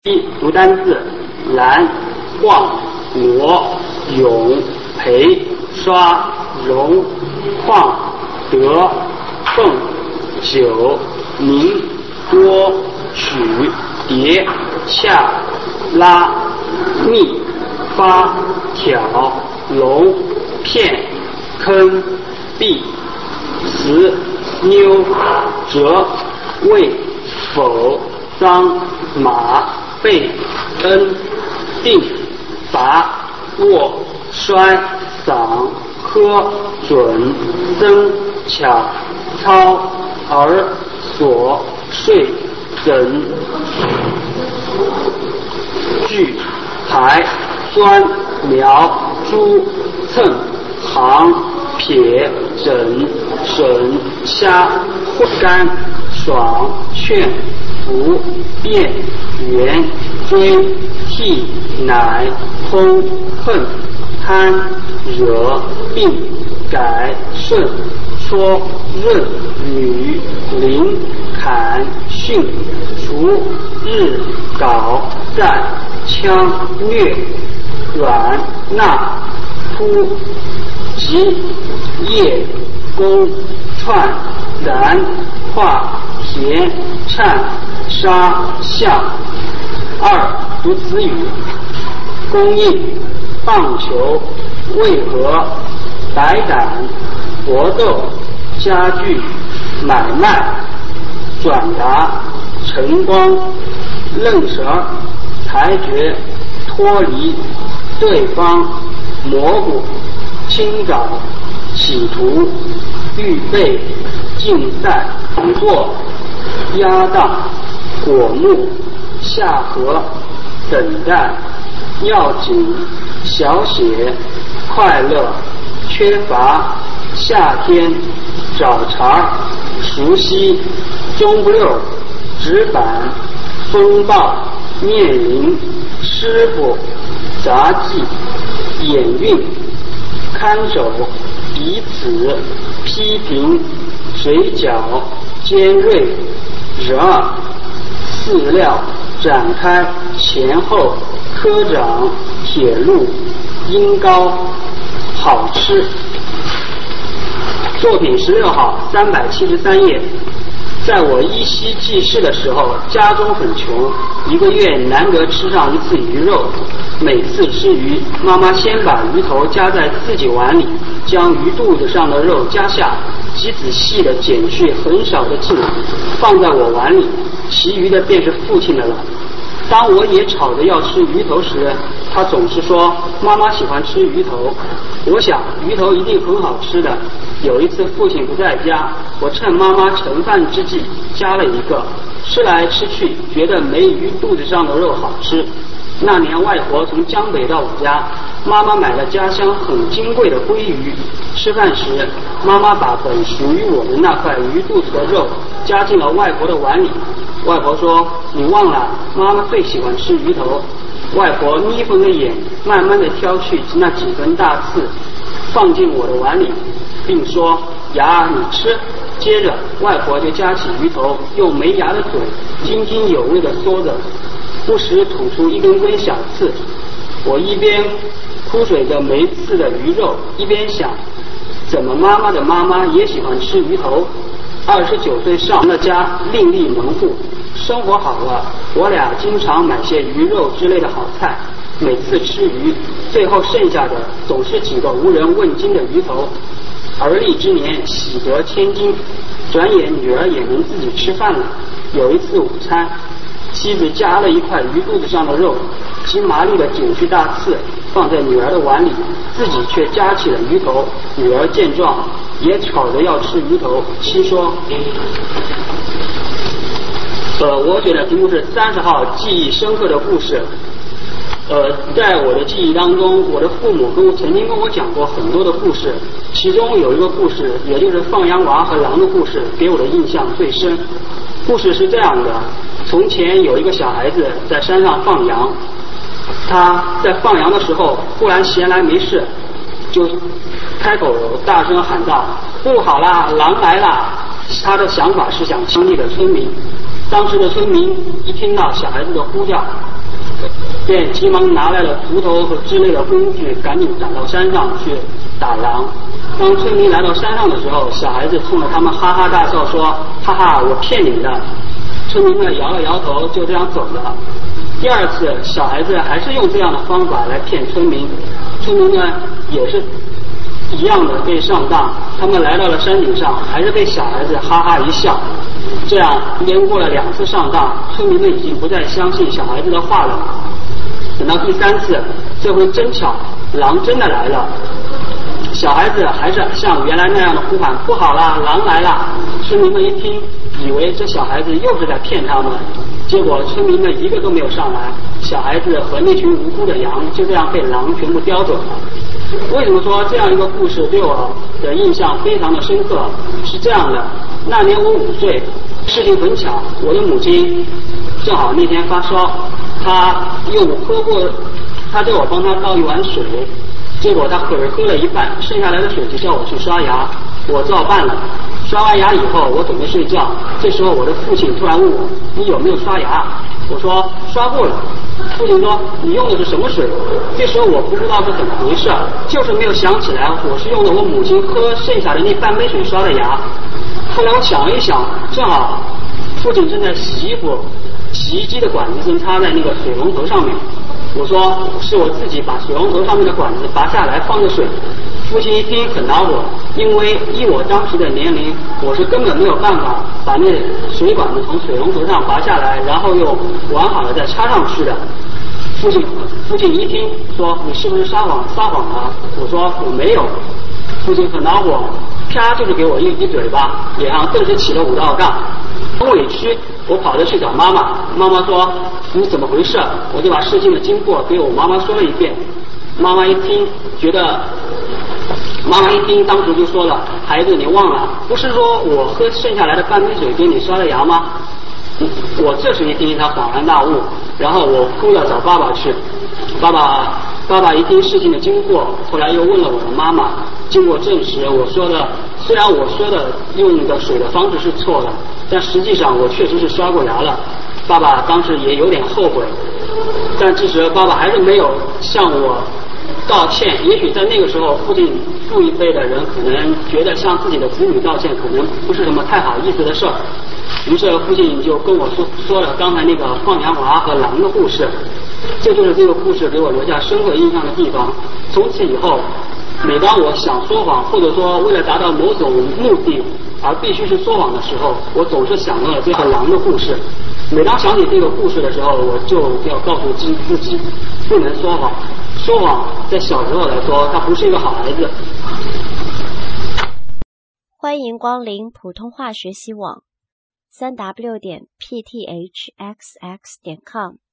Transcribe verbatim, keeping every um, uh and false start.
一读单字：蓝、晃、挪、涌、培、刷、容、况、得、凤、九、明、多、取、叠、恰、拉、密、发、挑、龙、片、坑、壁、词、妞、折、位、否、脏、马、背、恩、定、拔、握、衰、嗓、喝、准、增、巧、操、儿、所、税、整、锯、排、钻、描、珠、蹭、行、撇、整、省、瞎、干、爽、劝、服、变、圆、追、替、乃、通、恨、贪、惹、病、改、顺、说、润、女、临、砍、训、除、日、搞、在、枪、虐、软、纳、突、急、业、攻、串、燃、化、田、颤、杀、象。二读词语：供应、棒球、为何、白胆、搏斗、家具、买卖、转达、晨光、愣神、裁决、脱离、对方、蘑菇、清早、企图、预备、竞赛、掌舵、压档、果木、下颌、等待、要紧、小写、快乐、缺乏、夏天、找茬、熟悉、中不溜、纸板、风暴、面临、师傅、杂技、眼韵、看守、彼此、批评、水饺、尖锐、惹、饲料、展开、前后、科长、铁路、音高、好吃。作品十六号，三百七十三页。在我依稀记事的时候，家中很穷，一个月难得吃上一次鱼肉。每次吃鱼，妈妈先把鱼头夹在自己碗里，将鱼肚子上的肉夹下，极仔细地剪去很少的茎，放在我碗里，其余的便是父亲的了。当我也吵着要吃鱼头时，他总是说妈妈喜欢吃鱼头。我想鱼头一定很好吃的。有一次父亲不在家，我趁妈妈盛饭之际夹了一个，吃来吃去觉得没鱼肚子上的肉好吃。那年外婆从江北到我家，妈妈买了家乡很金贵的鲑鱼。吃饭时，妈妈把本属于我的那块鱼肚子的肉夹进了外婆的碗里。外婆说：“你忘了，妈妈最喜欢吃鱼头。”外婆眯缝着眼，慢慢地挑去那几根大刺，放进我的碗里，并说：“牙，你吃。”接着，外婆就夹起鱼头，用没牙的嘴津津有味地嗦着，不时吐出一根根小刺。我一边哭水着没刺的鱼肉，一边想，怎么妈妈的妈妈也喜欢吃鱼头？二十九岁上了家，另立门户，生活好了，我俩经常买些鱼肉之类的好菜。每次吃鱼，最后剩下的总是几个无人问津的鱼头。而立之年，喜得千金，转眼女儿也能自己吃饭了。有一次午餐，妻子夹了一块鱼肚子上的肉，极麻利地剪去大刺，放在女儿的碗里，自己却夹起了鱼头。女儿见状，也吵着要吃鱼头。妻说：“呃，我选的题目是三十号记忆深刻的故事。呃，在我的记忆当中，我的父母跟我曾经跟我讲过很多的故事，其中有一个故事，也就是放羊娃和狼的故事，给我的印象最深。故事是这样的：从前有一个小孩子在山上放羊，他在放羊的时候，忽然闲来没事，就开口大声喊道：“不好啦，狼来啦！”他的想法是想激励的村民。当时的村民一听到小孩子的呼叫， 便急忙拿来了锄头和之类的工具，赶紧赶到山上去打羊。当村民来到山上的时候，小孩子冲着他们哈哈大笑说：哈哈，我骗你们的。村民们摇了摇头，就这样走了。第二次，小孩子还是用这样的方法来骗村民，村民们也是一样的被上当。他们来到了山顶上，还是被小孩子哈哈一笑。这样连过了两次上当，村民们已经不再相信小孩子的话了。等到第三次，这回真巧，狼真的来了。小孩子还是像原来那样的呼喊：不好啦，狼来了！村民们一听，以为这小孩子又是在骗他们，结果村民们一个都没有上来，小孩子和那群无辜的羊就这样被狼全部叼走了。为什么说这样一个故事对我的印象非常的深刻？是这样的，那年我五岁，事情很巧，我的母亲正好那天发烧，她用喝过，她叫我帮她倒一碗水，结果她可是喝了一半，剩下来的水就叫我去刷牙，我照办了。刷完牙以后，我准备睡觉，这时候我的父亲突然问我：你有没有刷牙？我说刷过了。父亲说：你用的是什么水？这时候我不知道是怎么回事，就是没有想起来我是用的我母亲喝剩下的那半杯水刷的牙。后来我想了一想，正好父亲正在洗衣服，洗衣机的管子正插在那个水龙头上面。我说是我自己把水龙头上面的管子拔下来放着水。父亲一听很恼火，因为依我当时的年龄，我是根本没有办法把那水管子从水龙头上拔下来，然后又完好的再插上去的。父亲父亲一听说：你是不是撒谎撒谎了？我说我没有。父亲很恼火，啪就是给我一一嘴巴，脸上顿时起了五道杠。很委屈，我跑着去找妈妈。妈妈说：你怎么回事？我就把事情的经过给我妈妈说了一遍。妈妈一听，觉得妈妈一听，当时就说了：孩子，你忘了，不是说我喝剩下来的半杯水给你刷了牙吗？我这时一听，他恍然大悟，然后我哭了找爸爸去。爸爸爸爸一听事情的经过，后来又问了我的妈妈，经过证实，我说的虽然我说的用的水的方式是错的，但实际上我确实是刷过牙了。爸爸当时也有点后悔，但其实爸爸还是没有向我道歉。也许在那个时候，父亲父一辈的人可能觉得向自己的子女道歉可能不是什么太好意思的事儿，于是父亲就跟我说说了刚才那个放羊娃和狼的故事。这就是这个故事给我留下深刻印象的地方。从此以后，每当我想说谎，或者说为了达到某种目的而必须是说谎的时候，我总是想到了这个狼的故事。每当想起这个故事的时候，我就要告诉自自己不能说谎。说谎在小时候来说，他不是一个好孩子。 欢迎光临普通话学习网，三 w 点 p t h x x 点 com。